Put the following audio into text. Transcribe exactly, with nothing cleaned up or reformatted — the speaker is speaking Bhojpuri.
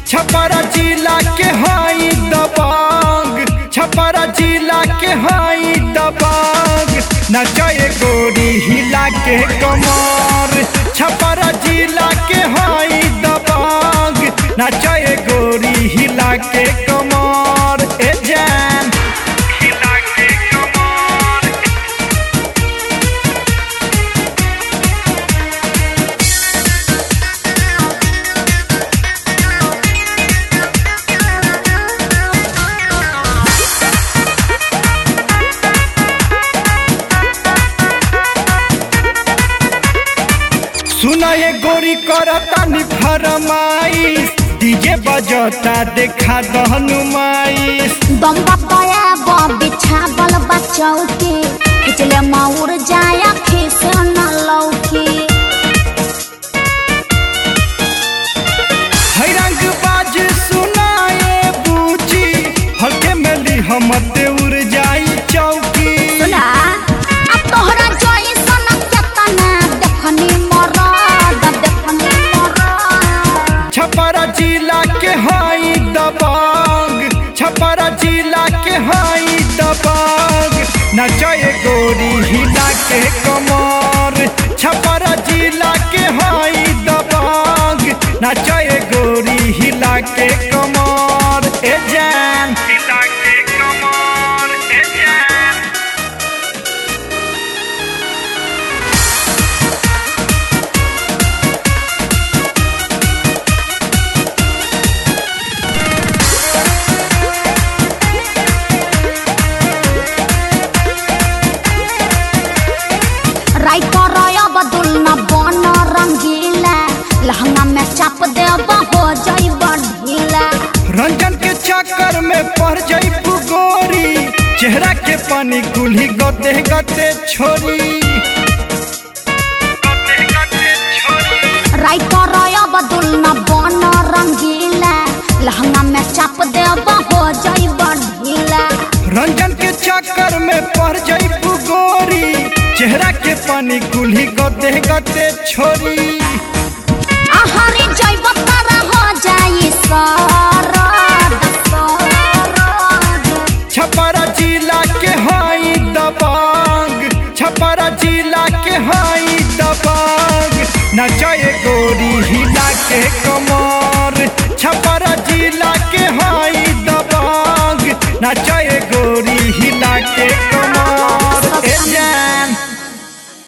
छपरा जिला के हाई दबंग, छपरा जिला के हाई दबंग, नचाए गोरी हिला के कमर। छपरा जिला के हाई दबंग, नचाए गोरी हिला के कमर। ए जान हिला के कमर। सुना ये गोरी करता नि फरमाइश, डीजे बजता देखा दहनुमाइश। बम्बा पाया बिछा बल बचाओ के खिचले माउर जाया खिस न लौके। है रंग बाज सुनाए बूची, हल्के मेली हम उड़ जाई चौकी। सुना अब तोहरा जोई सन केतना देखनी मरद देखनी मरद। छपरा जिला के हाई दबंग, छपरा जिला के हाई दबंग, नचाए गोरी हिला के कमर। छपरा जिला के हाई दबंग, नचाए गोरी हिला के कमर। ए जान हिला के कमर। ए जान राइटर बदुल न बन रंगीला, लहंगा में चाप देब हो जाई बढ़ीला। रंजन के चक्कर में पड़ जाई गोरी, चेहरा के पानी कुल्ही गते गते छोरी। राइटर बदुल न बन रंगीला, लहंगा में चाप देब हो जाई बढ़ीला। रंजन के चक्कर में पड़ जाई गोरी, चेहरा के पानी कुल्ही गते गते छोरी। आहारी जैब तारा हो जाई सरद सरद। छपरा जिला के हाई दबंग, छपरा जिला के हाई दबंग, नचाए गोरी हिला के कमर। छपरा जिला के हाई दबंग, नचाए